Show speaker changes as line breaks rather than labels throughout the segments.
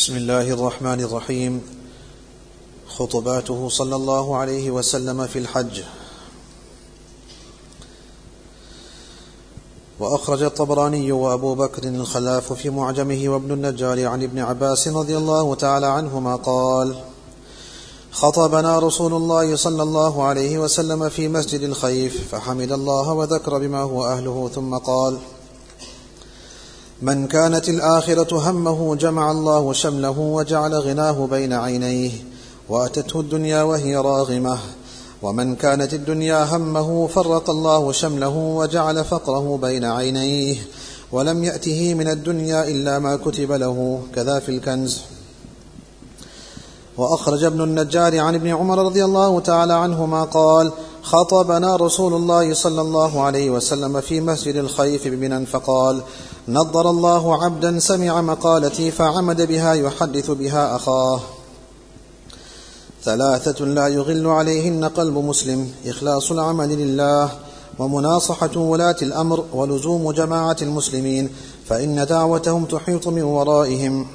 بسم الله الرحمن الرحيم. خطباته صلى الله عليه وسلم في الحج. وأخرج الطبراني وأبو بكر الخلاف في معجمه وابن النجار عن ابن عباس رضي الله تعالى عنهما قال: خطبنا رسول الله صلى الله عليه وسلم في مسجد الخيف فحمد الله وذكر بما هو أهله ثم قال: من كانت الآخرة همه جمع الله شمله وجعل غناه بين عينيه وأتته الدنيا وهي راغمة، ومن كانت الدنيا همه فرق الله شمله وجعل فقره بين عينيه ولم يأته من الدنيا إلا ما كتب له، كذا في الكنز. وأخرج ابن النجار عن ابن عمر رضي الله تعالى عنهما قال: خطبنا رسول الله صلى الله عليه وسلم في مسجد الخيف بمنى فقال: نضر الله عبدا سمع مقالتي فعمد بها يحدث بها أخاه. ثلاثة لا يغل عليهن قلب مسلم: إخلاص العمل لله، ومناصحة ولاة الأمر، ولزوم جماعة المسلمين، فإن دعوتهم تحيط من ورائهم.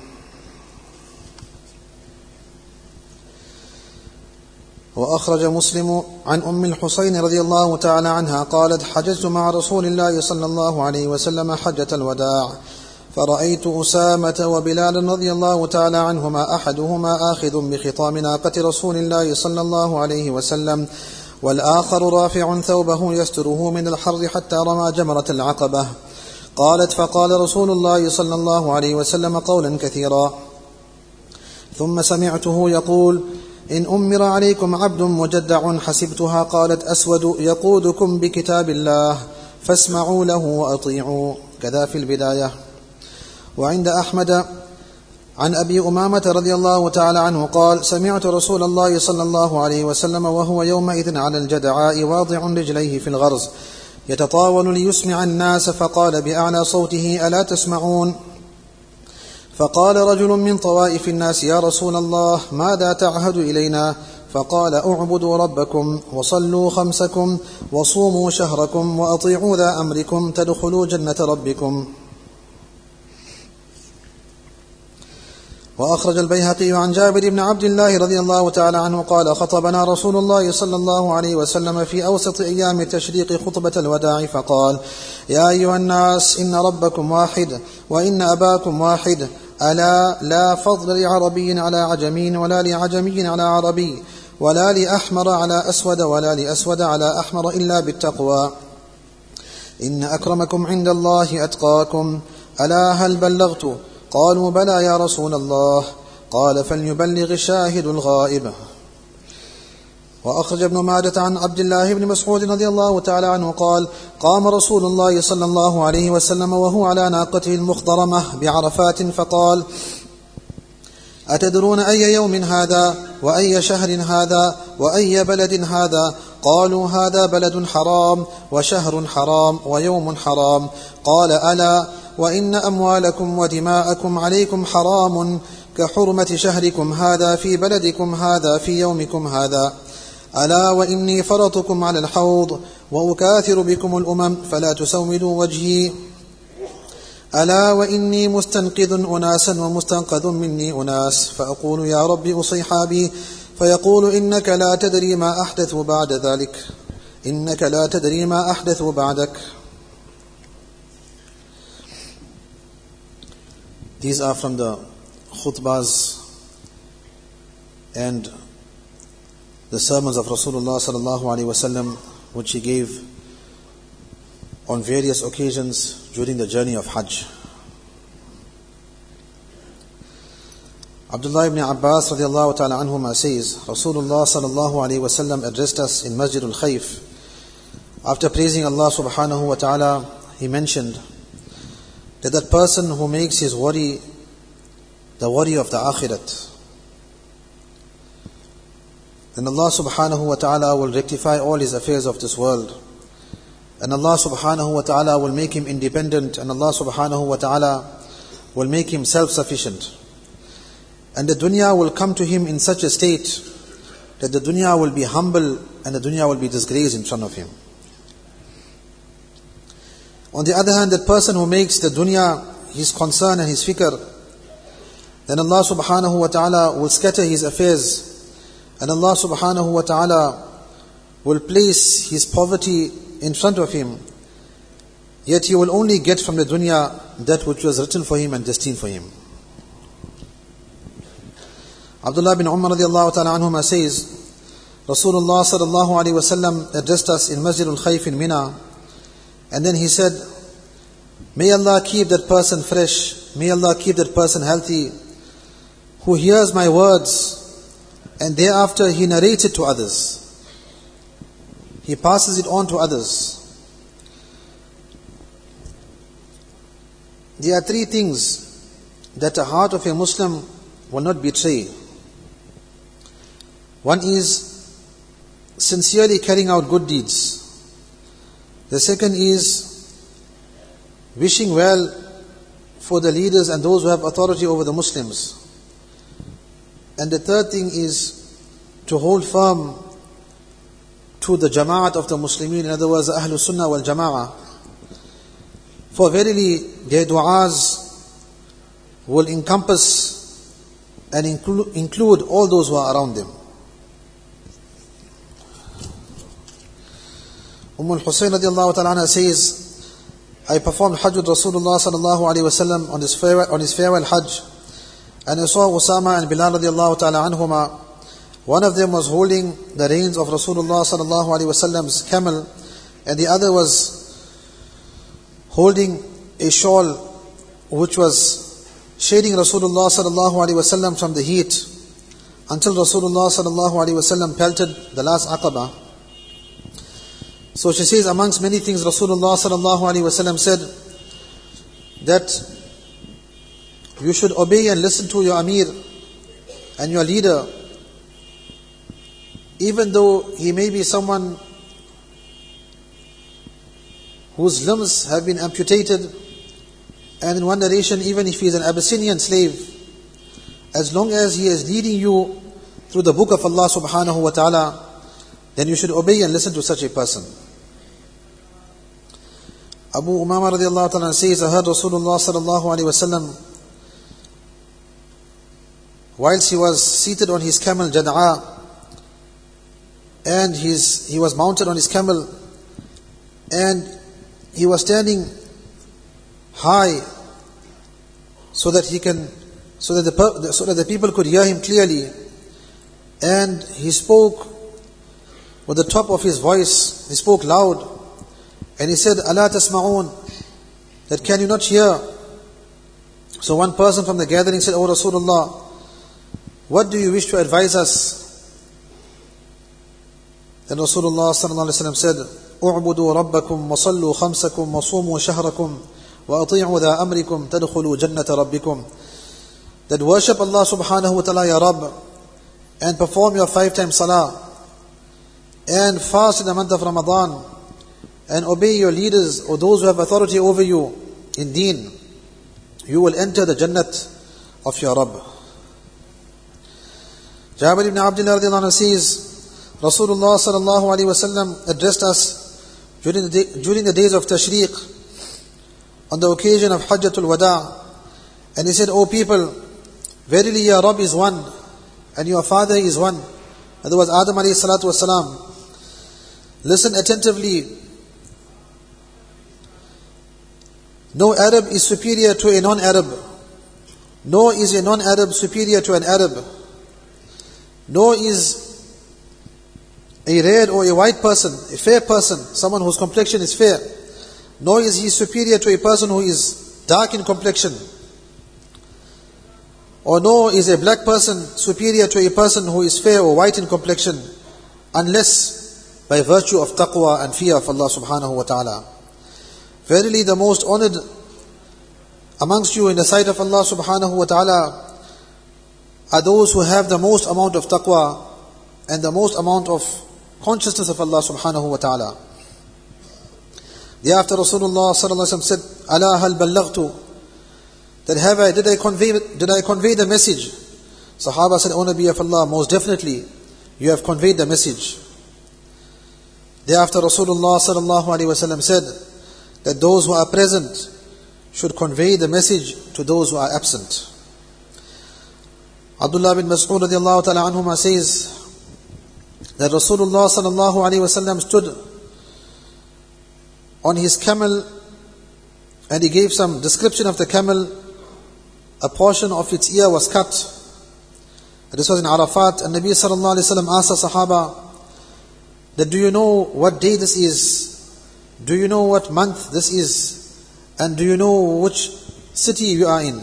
وأخرج مسلم عن أم الحسين رضي الله تعالى عنها قالت: حججت مع رسول الله صلى الله عليه وسلم حجة الوداع، فرأيت أسامة وبلال رضي الله تعالى عنهما أحدهما آخذ بخطام ناقة رسول الله صلى الله عليه وسلم، والآخر رافع ثوبه يستره من الحر حتى رمى جمرة العقبة. قالت: فقال رسول الله صلى الله عليه وسلم قولا كثيرا، ثم سمعته يقول: إن أمر عليكم عبد مجدع حسبتها. قالت: أسود يقودكم بكتاب الله فاسمعوا له وأطيعوا، كذا في البداية. وعند أحمد عن أبي أمامة رضي الله تعالى عنه قال: سمعت رسول الله صلى الله عليه وسلم وهو يومئذ على الجدعاء واضع رجليه في الغرز يتطاول ليسمع الناس، فقال بأعلى صوته: ألا تسمعون؟ فقال رجل من طوائف الناس: يا رسول الله، ماذا تعهد إلينا؟ فقال: اعبدوا ربكم وصلوا خمسكم وصوموا شهركم وأطيعوا ذا أمركم تدخلوا جنة ربكم. وأخرج البيهقي عن جابر بن عبد الله رضي الله تعالى عنه قال: خطبنا رسول الله صلى الله عليه وسلم في أوسط أيام التشريق خطبة الوداع فقال: يا أيها الناس، إن ربكم واحد وإن أباكم واحد، ألا لا فضل لعربي على عجمي ولا لعجمي على عربي ولا لأحمر على أسود ولا لأسود على أحمر إلا بالتقوى، إن أكرمكم عند الله أتقاكم. ألا هل بلغت؟ قالوا: بلى يا رسول الله. قال: فليبلغ الشاهد الغائب. وأخرج ابن ماجة عن عبد الله بن مسعود رضي الله تعالى عنه قال: قام رسول الله صلى الله عليه وسلم وهو على ناقته المخضرمة بعرفات فقال: أتدرون أي يوم هذا وأي شهر هذا وأي بلد هذا؟ قالوا: هذا بلد حرام وشهر حرام ويوم حرام. قال: ألا وإن أموالكم ودماءكم عليكم حرام كحرمة شهركم هذا في بلدكم هذا في يومكم هذا. ألا وإني فرطكم على الحوض وأكاثر بكم الأمم فلا تسودوا وجهي. ألا وإني مستنقذ أناسا ومستنقذ مني أناس، فأقول: يا رب أصيحابي، فيقول: إنك لا تدري ما أحدث بعد ذلك، إنك لا تدري ما أحدث بعدك. These are from the khutbahs and the sermons of Rasulullah sallallahu alaihi wasallam, which he gave on various occasions during the journey of Hajj. Abdullah ibn Abbas radiallahu ta'ala anhuma says, Rasulullah sallallahu alaihi wasallam addressed us in Masjid al-Khayf. After praising Allah subhanahu wa ta'ala, he mentioned that person who makes his worry the worry of the akhirat, then Allah subhanahu wa ta'ala will rectify all his affairs of this world, and Allah subhanahu wa ta'ala will make him independent, and Allah subhanahu wa ta'ala will make him self-sufficient, and the dunya will come to him in such a state that the dunya will be humble and the dunya will be disgraced in front of him. On the other hand, that person who makes the dunya his concern and his fikr, then Allah subhanahu wa ta'ala will scatter his affairs, and Allah subhanahu wa ta'ala will place his poverty in front of him. Yet he will only get from the dunya that which was written for him and destined for him. Abdullah bin Umar radiallahu ta'ala anhuma says, Rasulullah sallallahu alayhi wa sallam addressed us in Masjid al-Khayf in Mina, and then he said, may Allah keep that person fresh, may Allah keep that person healthy, who hears my words and thereafter he narrates it to others. He passes it on to others. There are three things that the heart of a Muslim will not betray. One is sincerely carrying out good deeds. The second is wishing well for the leaders and those who have authority over the Muslims. And the third thing is to hold firm to the jama'at of the Muslimin, in other words, the Ahlul Sunnah wal Jama'ah. For verily their du'as will encompass and include all those who are around them. Al-Husayn radiallahu ta'ala says, I performed Hajj with Rasulullah sallallahu alayhi wa sallam on his farewell Hajj, and I saw Usama and Bilal radiallahu ta'ala anhuma. One of them was holding the reins of Rasulullah sallallahu alayhi wa sallam's camel, and the other was holding a shawl which was shading Rasulullah sallallahu alayhi wa sallam from the heat, until Rasulullah sallallahu alayhi wa sallam pelted the last aqaba. So she says, amongst many things, Rasulullah sallallahu alaihi wasallam said that you should obey and listen to your Amir and your leader, even though he may be someone whose limbs have been amputated, and in one narration, even if he is an Abyssinian slave, as long as he is leading you through the book of Allah subhanahu wa ta'ala, then you should obey and listen to such a person. Abu Umama radiallahu ta'ala says, I heard Rasulullah sallallahu alayhi wa sallam, whilst he was seated on his camel Jad'a, and he was mounted on his camel, and he was standing high so that the people could hear him clearly, and he spoke with the top of his voice, he spoke loud, and he said, Ala tasma'un, that can you not hear? So one person from the gathering said, O Rasulullah, what do you wish to advise us? Then Rasulullah sallallahu alaihi wasallam said, U'budu rabbakum wa sallu khamsakum wa sumu shahrakum wa ati'u dha amrikum tadkhulu jannata rabbikum. That worship Allah subhanahu wa ta'ala ya Rabb, and perform your 5 times salah, and fast in the month of Ramadan, and obey your leaders or those who have authority over you in deen, you will enter the Jannat of your Rabb. Jabir ibn Abdullah radiallahu anhu says, Rasulullah sallallahu alaihi wasallam addressed us during the days of Tashriq on the occasion of Hajjatul Wada, and he said, O people, verily your Rabb is one, and your Father is one. In other words, Adam alayhi salatu wasalam. Listen attentively. No Arab is superior to a non-Arab, nor is a non-Arab superior to an Arab, nor is a red or a white person, a fair person, someone whose complexion is fair, nor is he superior to a person who is dark in complexion, or nor is a black person superior to a person who is fair or white in complexion, unless by virtue of taqwa and fear of Allah subhanahu wa ta'ala. Verily the most honored amongst you in the sight of Allah subhanahu wa ta'ala are those who have the most amount of taqwa and the most amount of consciousness of Allah subhanahu wa ta'ala. Thereafter Rasulullah sallallahu alaihi wasallam said, Ala hal ballaghtu, that did I convey the message? Sahaba said, O Nabi of Allah, most definitely you have conveyed the message. Thereafter Rasulullah sallallahu alaihi wasallam said that those who are present should convey the message to those who are absent. Abdullah bin Mas'ud radiallahu ta'ala anhuma says that Rasulullah sallallahu alayhi wasallam stood on his camel and he gave some description of the camel. A portion of its ear was cut. This was in Arafat, and Nabi sallallahu alayhi wasallam asked the Sahaba that, do you know what day this is? Do you know what month this is? And do you know which city you are in?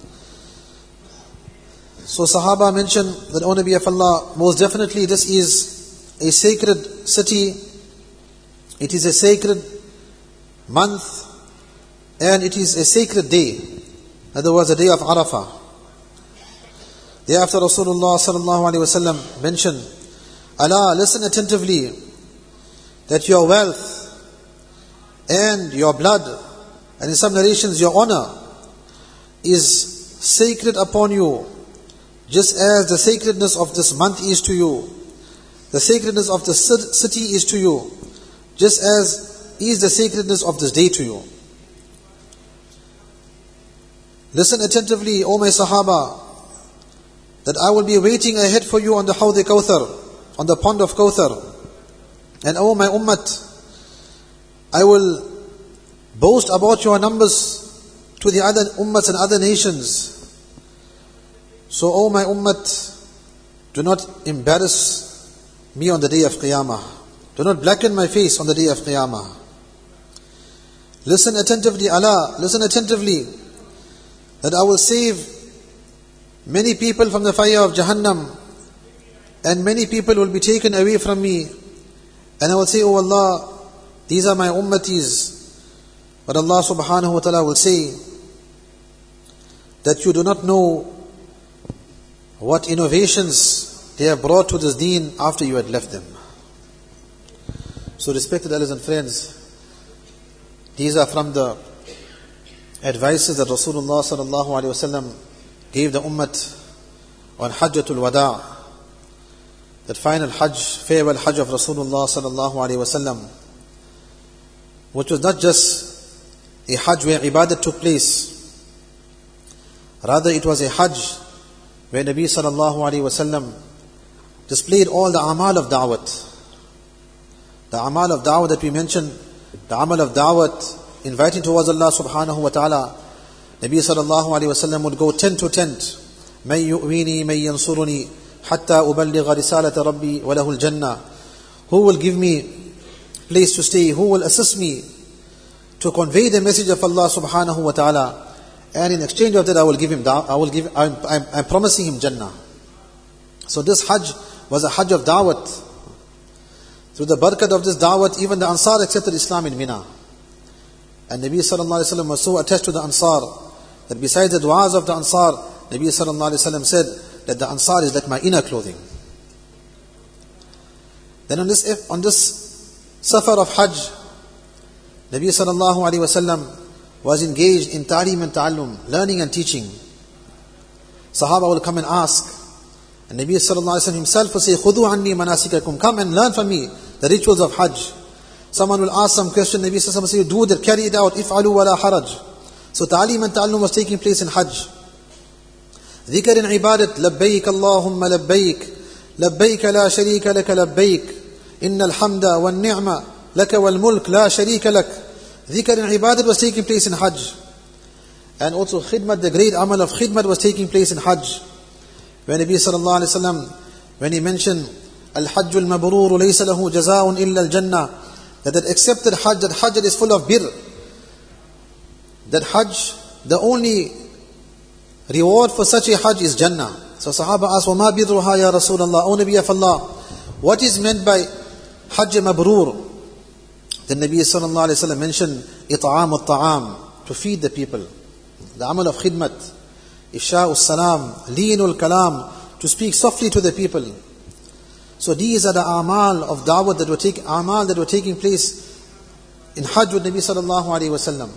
So Sahaba mentioned that, O Nabi of Allah, most definitely this is a sacred city, it is a sacred month, and it is a sacred day. In other words, the day of Arafah. Thereafter Rasulullah sallallahu alaihi wasallam mentioned, Allah, listen attentively, that your wealth and your blood, and in some narrations your honor, is sacred upon you, just as the sacredness of this month is to you, the sacredness of the city is to you, just as is the sacredness of this day to you. Listen attentively, O my Sahaba, that I will be waiting ahead for you on the Hawd Kawthar, on the pond of Kawthar. And O my Ummat, I will boast about your numbers to the other Ummats and other nations. So O my Ummat, do not embarrass me on the day of Qiyamah. Do not blacken my face on the day of Qiyamah. Listen attentively, Allah, listen attentively, that I will save many people from the fire of Jahannam, and many people will be taken away from me. And I will say, O Allah, these are my ummatis. But Allah subhanahu wa ta'ala will say that you do not know what innovations they have brought to this deen after you had left them. So respected elders and friends, these are from the advices that Rasulullah sallallahu alaihi wasallam gave the Ummat on Hajjatul Wada', that final Hajj, farewell Hajj of Rasulullah sallallahu alaihi wasallam, which was not just a Hajj where ibadat took place, rather it was a Hajj where Nabi sallallahu alaihi wasallam displayed all the amal of da'wat. The amal of da'wat that we mentioned, the amal of da'wat, inviting towards Allah subhanahu wa ta'ala. Nabi sallallahu alayhi wa sallam would go tent to tent. مَن يُؤْوِينِي مَن يَنصُرُنِي حَتَّى أُبَلِّغَ رِسَالَةَ رَبِّي وَلَهُ الْجَنَّةِ. Who will give me place to stay? Who will assist me to convey the message of Allah subhanahu wa ta'ala? And in exchange of that, I'm promising him Jannah. So this Hajj was a Hajj of da'wat. Through the barakat of this da'wat, even the Ansar accepted Islam in Mina. And Nabi sallallahu alayhi wa sallam was so attached to the Ansar that besides the du'as of the Ansar, Nabi sallallahu alayhi wa sallam said that the Ansar is like my inner clothing. Then on this safar of Hajj, Nabi sallallahu alayhi wa sallam was engaged in ta'lim and ta'allum, learning and teaching. Sahaba will come and ask, and Nabi sallallahu alayhi wa sallam himself will say, خُذُوا عَنِّي مَنَاسِكَكُمْ, come and learn from me the rituals of Hajj. Someone will ask some question, Nabi sallallahu alayhi wa sallam will say, do that, carry it out, if'alu wa la haraj. So ta'lim and ta'allum was taking place in Hajj. Dhikr and ibadat, labbayk Allahumma labbayk, labbayk la sharika laka labbayk, inna alhamda wa ni'ma laka wal mulk la sharika lak. Dhikr and ibadat was taking place in Hajj. And also khidmat, the great amal of khidmat was taking place in Hajj. When Nabi sallallahu alayhi wa sallam, when he mentioned, al-hajjul mabrur laysa lahu jazaa'un illa al-jannah, that accepted Hajj, that Hajj is full of bir. That Hajj, the only reward for such a Hajj is Jannah. So Sahaba asked, وَمَا بِرُّهَا يَا رَسُولَ اللَّهِ, O Nabi of Allah, what is meant by Hajj Mabrur? Then Nabi sallallahu alayhi wa sallam mentioned, إِطْعَامُ الطَّعَامِ, to feed the people. The amal of khidmat, Ifsha'u salam, Leenul kalam, to speak softly to the people. So these are the amal of da'wat that were taking place in Hajj with Nabi sallallahu alayhi wa sallam.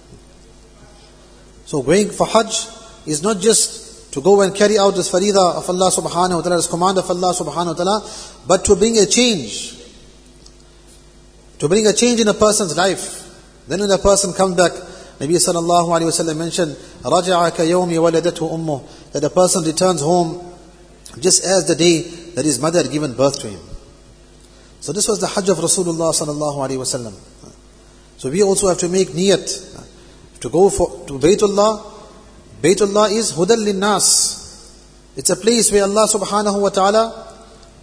So going for Hajj is not just to go and carry out this farida of Allah subhanahu wa ta'ala, this command of Allah subhanahu wa ta'ala, but to bring a change. To bring a change in a person's life. Then when a person comes back, Nabi sallallahu alayhi wa sallam mentioned, رَجَعَ كَيَوْمِ وَلَدَتْهُ أُمُّهُ, that a person returns home just as the day that his mother had given birth to him. So this was the Hajj of Rasulullah sallallahu alayhi wa sallam. So we also have to make niyat to go to Baytullah. Baytullah is Hudal Linnas. It's a place where Allah subhanahu wa ta'ala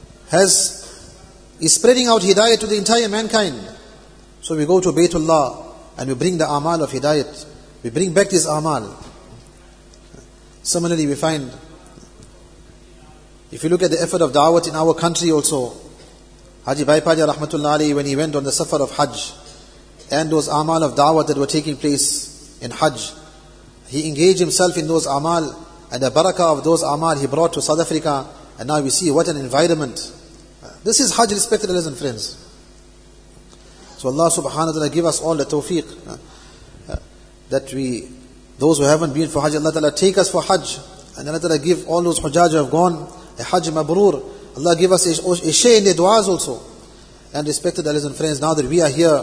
is spreading out hidayat to the entire mankind. So we go to Baytullah and we bring the amal of hidayat. We bring back this amal. Similarly, we find, if you look at the effort of da'wat in our country also, Haji Baipaja rahmatullah alayhi, when he went on the safar of Hajj, and those amal of da'wat that were taking place in Hajj, he engaged himself in those amal, and the barakah of those amal he brought to South Africa, and now we see what an environment. This is Hajj, respected brothers and friends. So Allah subhanahu wa ta'ala give us all the tawfiq, that those who haven't been for Hajj, Allah ta'ala take us for Hajj, and Allah ta'ala give all those Hujjaj who have gone a Hajj mabrur. Allah give us a share in their du'as also. And respected brothers and friends, now that we are here,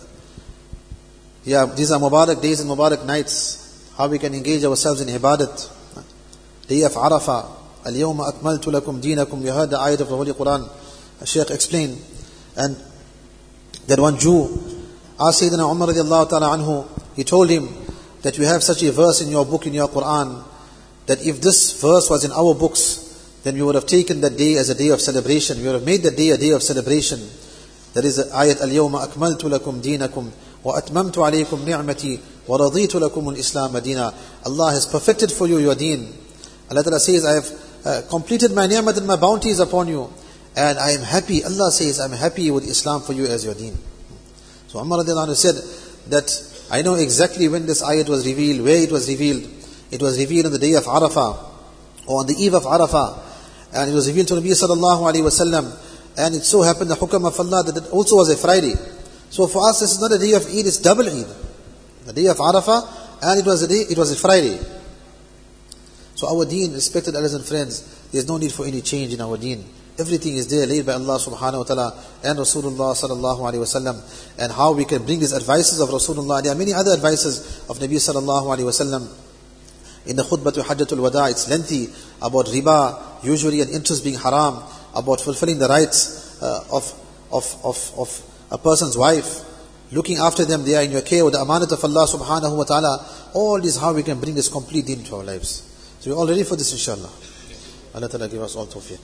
these are Mubarak days and Mubarak nights, how we can engage ourselves in ibadat. Day of Arafah, Al-Yawma Akmaltu Lakum Deenakum, you heard the ayat of the Holy Quran, Shaykh explained, and that one Jew asked Sayyidina Umar radiallahu ta'ala anhu, he told him that you have such a verse in your book, in your Quran, that if this verse was in our books, then we would have taken that day as a day of celebration. We would have made that day a day of celebration. That is the ayat, Al-Yawma Akmaltu Lakum Deenakum, Wa Atmamtu Alaykum Ni'mati, Wa Raditu Lakum Al-Islam Madina. Allah has perfected for you your deen. Allah Ta'ala says, I have completed my ni'mat and my bounties upon you. And I am happy, Allah says, I am happy with Islam for you as your deen. So Umar radiallahu anhu said that I know exactly when this ayat was revealed, where it was revealed. It was revealed on the day of Arafah, or on the eve of Arafah. And it was revealed to Nabi sallallahu alayhi wa sallam. And it so happened the hukam of Allah that it also was a Friday. So for us, this is not a day of Eid, it's double Eid. The day of Arafah, and it was a Friday. So our deen, respected brothers and friends, there is no need for any change in our deen. Everything is there laid by Allah subhanahu wa ta'ala and Rasulullah sallallahu alayhi wa sallam. And how we can bring these advices of Rasulullah. There are many other advices of Nabi sallallahu alayhi wa sallam. In the khutbah to Hajjatul Wada, it's lengthy about riba, usury and interest being haram, about fulfilling the rights of a person's wife, looking after them, they are in your care with the amanat of Allah subhanahu wa ta'ala. All this, how we can bring this complete deen into our lives. So we're all ready for this, inshallah. Allah ta'ala give us all tawfiq.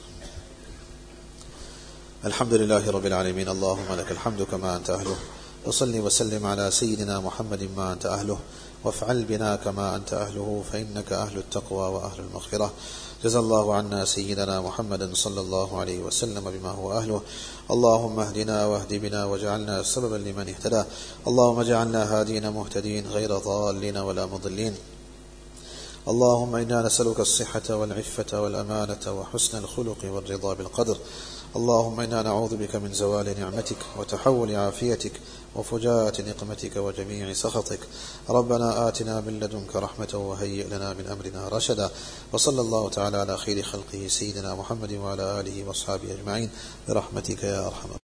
Alhamdulillahi Rabbil Alameen. Allahumma laka alhamdu kama anta ahluh. Wa salli wa sallim ala Sayyidina Muhammadin ma anta ahluh. وافعل بنا كما أنت أهله فإنك أهل التقوى وأهل المغفرة. جزا الله عنا سيدنا محمد صلى الله عليه وسلم بما هو أهله. اللهم اهدنا واهد بنا واجعلنا سببا لمن اهتدى. اللهم اجعلنا هادين مهتدين غير ضالين ولا مضلين. اللهم إنا نسألك الصحة والعفة والأمانة وحسن الخلق والرضا بالقدر. اللهم إنا نعوذ بك من زوال نعمتك وتحول عافيتك وفجاءة نقمتك وجميع سخطك. ربنا آتنا من لدنك رحمة وهيئ لنا من أمرنا رشدا. وصلى الله تعالى على خير خلقه سيدنا محمد وعلى آله وأصحابه أجمعين برحمتك يا أرحم